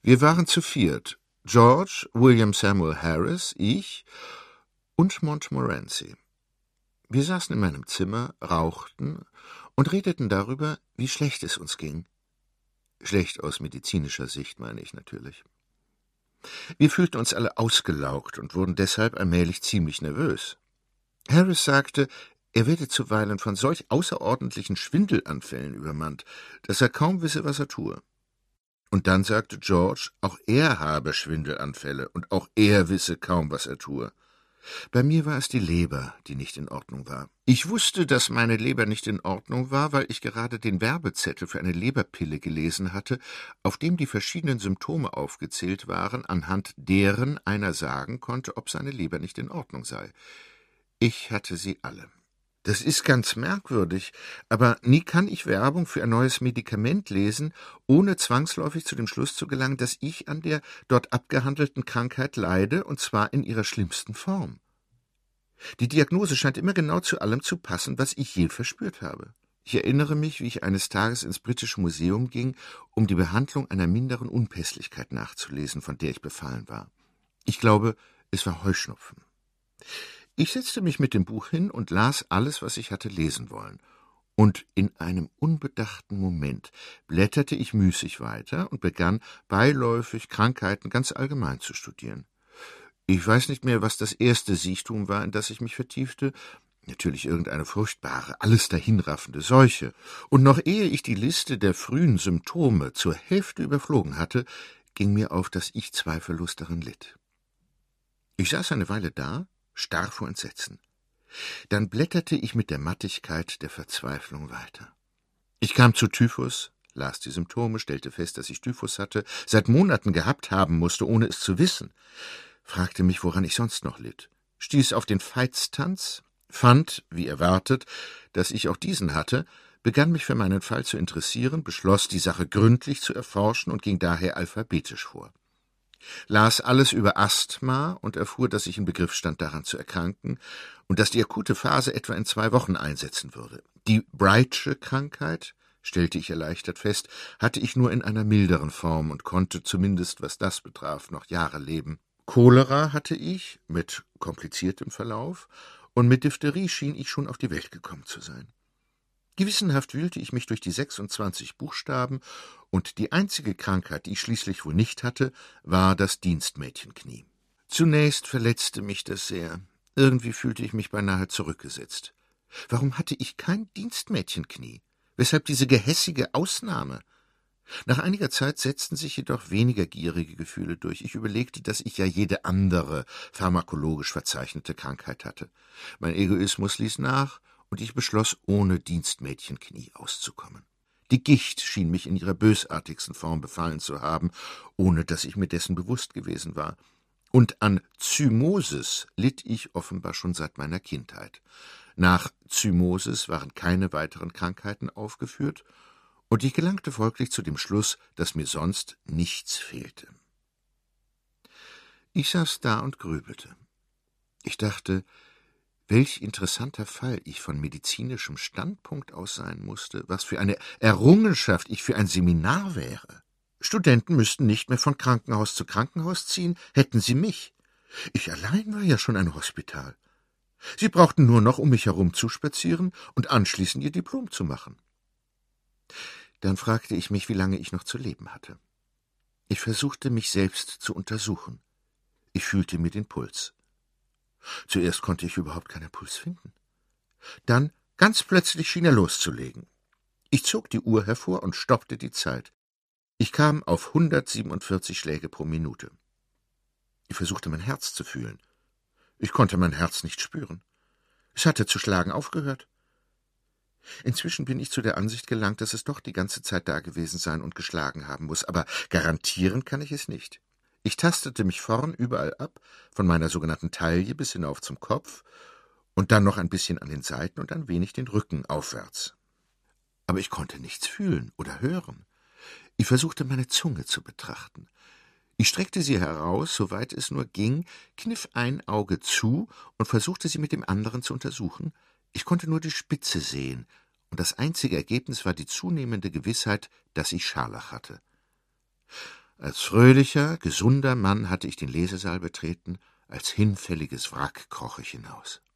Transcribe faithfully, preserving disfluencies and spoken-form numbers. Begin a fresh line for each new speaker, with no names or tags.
Wir waren zu viert: George, William Samuel Harris, ich und Montmorency. Wir saßen in meinem Zimmer, rauchten und redeten darüber, wie schlecht es uns ging. Schlecht aus medizinischer Sicht, meine ich natürlich. Wir fühlten uns alle ausgelaugt und wurden deshalb allmählich ziemlich nervös. Harris sagte, er werde zuweilen von solch außerordentlichen Schwindelanfällen übermannt, dass er kaum wisse, was er tue. Und dann sagte George, auch er habe Schwindelanfälle und auch er wisse kaum, was er tue. Bei mir war es die Leber, die nicht in Ordnung war. Ich wusste, dass meine Leber nicht in Ordnung war, weil ich gerade den Werbezettel für eine Leberpille gelesen hatte, auf dem die verschiedenen Symptome aufgezählt waren, anhand deren einer sagen konnte, ob seine Leber nicht in Ordnung sei. Ich hatte sie alle. Das ist ganz merkwürdig, aber nie kann ich Werbung für ein neues Medikament lesen, ohne zwangsläufig zu dem Schluss zu gelangen, dass ich an der dort abgehandelten Krankheit leide, und zwar in ihrer schlimmsten Form. Die Diagnose scheint immer genau zu allem zu passen, was ich je verspürt habe. Ich erinnere mich, wie ich eines Tages ins Britische Museum ging, um die Behandlung einer minderen Unpässlichkeit nachzulesen, von der ich befallen war. Ich glaube, es war Heuschnupfen. Ich setzte mich mit dem Buch hin und las alles, was ich hatte lesen wollen. Und in einem unbedachten Moment blätterte ich müßig weiter und begann beiläufig Krankheiten ganz allgemein zu studieren. Ich weiß nicht mehr, was das erste Siechtum war, in das ich mich vertiefte. Natürlich irgendeine furchtbare, alles dahinraffende Seuche. Und noch ehe ich die Liste der frühen Symptome zur Hälfte überflogen hatte, ging mir auf, dass ich zweifellos daran litt. Ich saß eine Weile da, starr vor Entsetzen. Dann blätterte ich mit der Mattigkeit der Verzweiflung weiter. Ich kam zu Typhus, las die Symptome, stellte fest, dass ich Typhus hatte, seit Monaten gehabt haben musste, ohne es zu wissen, fragte mich, woran ich sonst noch litt, stieß auf den Veitstanz, fand, wie erwartet, dass ich auch diesen hatte, begann mich für meinen Fall zu interessieren, beschloss, die Sache gründlich zu erforschen und ging daher alphabetisch vor. Las alles über Asthma und erfuhr, dass ich im Begriff stand, daran zu erkranken und dass die akute Phase etwa in zwei Wochen einsetzen würde. Die Brightsche Krankheit, stellte ich erleichtert fest, hatte ich nur in einer milderen Form und konnte, zumindest was das betraf, noch Jahre leben. Cholera hatte ich, mit kompliziertem Verlauf, und mit Diphtherie schien ich schon auf die Welt gekommen zu sein. Gewissenhaft wühlte ich mich durch die sechsundzwanzig Buchstaben, und die einzige Krankheit, die ich schließlich wohl nicht hatte, war das Dienstmädchenknie. Zunächst verletzte mich das sehr. Irgendwie fühlte ich mich beinahe zurückgesetzt. Warum hatte ich kein Dienstmädchenknie? Weshalb diese gehässige Ausnahme? Nach einiger Zeit setzten sich jedoch weniger gierige Gefühle durch. Ich überlegte, dass ich ja jede andere pharmakologisch verzeichnete Krankheit hatte. Mein Egoismus ließ nach, und ich beschloss, ohne Dienstmädchenknie auszukommen. Die Gicht schien mich in ihrer bösartigsten Form befallen zu haben, ohne dass ich mir dessen bewusst gewesen war. Und an Zymosis litt ich offenbar schon seit meiner Kindheit. Nach Zymosis waren keine weiteren Krankheiten aufgeführt, und ich gelangte folglich zu dem Schluss, dass mir sonst nichts fehlte. Ich saß da und grübelte. Ich dachte, welch interessanter Fall ich von medizinischem Standpunkt aus sein musste, was für eine Errungenschaft ich für ein Seminar wäre. Studenten müssten nicht mehr von Krankenhaus zu Krankenhaus ziehen, hätten sie mich. Ich allein war ja schon ein Hospital. Sie brauchten nur noch um mich herum zu spazieren und anschließend ihr Diplom zu machen. Dann fragte ich mich, wie lange ich noch zu leben hatte. Ich versuchte, mich selbst zu untersuchen. Ich fühlte mir den Puls. Zuerst konnte ich überhaupt keinen Puls finden. Dann, ganz plötzlich, schien er loszulegen. Ich zog die Uhr hervor und stoppte die Zeit. Ich kam auf hundertsiebenundvierzig Schläge pro Minute. Ich versuchte, mein Herz zu fühlen. Ich konnte mein Herz nicht spüren. Es hatte zu schlagen aufgehört. Inzwischen bin ich zu der Ansicht gelangt, dass es doch die ganze Zeit da gewesen sein und geschlagen haben muss, aber garantieren kann ich es nicht. Ich tastete mich vorn überall ab, von meiner sogenannten Taille bis hinauf zum Kopf und dann noch ein bisschen an den Seiten und ein wenig den Rücken aufwärts. Aber ich konnte nichts fühlen oder hören. Ich versuchte, meine Zunge zu betrachten. Ich streckte sie heraus, soweit es nur ging, kniff ein Auge zu und versuchte, sie mit dem anderen zu untersuchen. Ich konnte nur die Spitze sehen, und das einzige Ergebnis war die zunehmende Gewissheit, dass ich Scharlach hatte. Als fröhlicher, gesunder Mann hatte ich den Lesesaal betreten, als hinfälliges Wrack kroch ich hinaus.